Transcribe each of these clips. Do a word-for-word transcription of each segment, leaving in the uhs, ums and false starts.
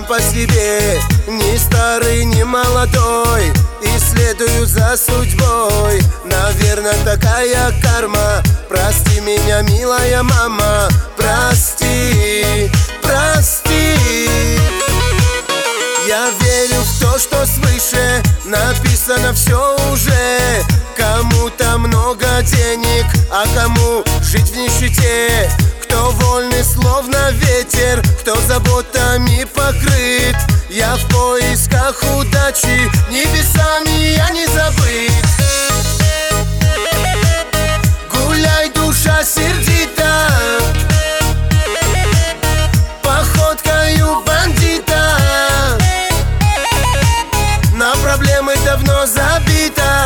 по себе, ни старый, ни молодой, исследую за судьбой. Наверное, такая карма. Прости меня, милая мама, прости, прости. Я верю в то, что свыше написано все уже. Кому-то много денег, а кому жить в нищете. Кто вольный, словно ветер, кто заботами покрыт. Я в поисках удачи, небесами я не забыт. Гуляй, душа сердита, походкою бандита. На проблемы давно забита,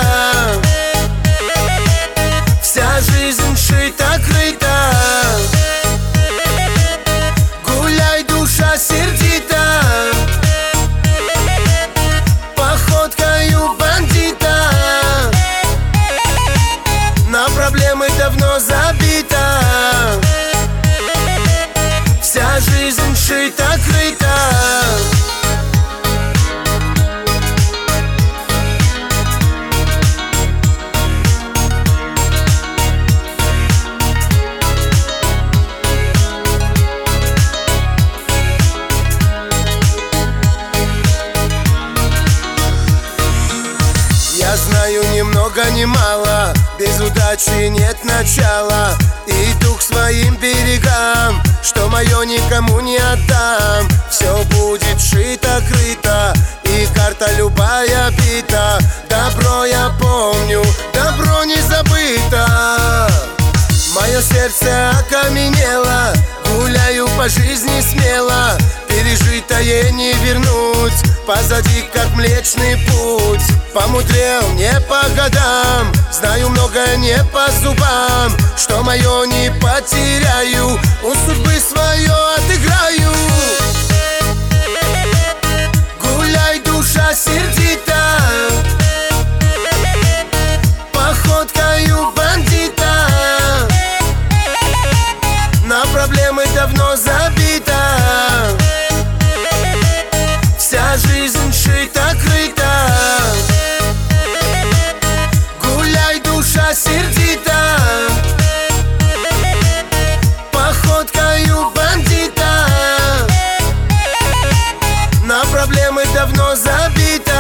вся жизнь шита-крыта. Гуляй, душа сердита, походкою бандита. На проблемы давно забита, вся жизнь шита-крыта. Я знаю ни много ни мало, без удачи нет начала. Иду к своим берегам, что мое никому не отдам. Все будет шито-крыто, и карта любая бита. Добро я помню, добро не забыто. Мое сердце окаменело, гуляю по жизни смело. Пережитое не вернуть, позади как млечный путь. Помудрел не по годам, знаю многое не по зубам. Что мое не потеряю, у судьбы свое отыграю. Гуляй, душа сердита, походкою бандита. На проблемы давно забита, вся жизнь шита-крыта. Гуляй, душа сердита, походкою бандита. На проблемы давно забита,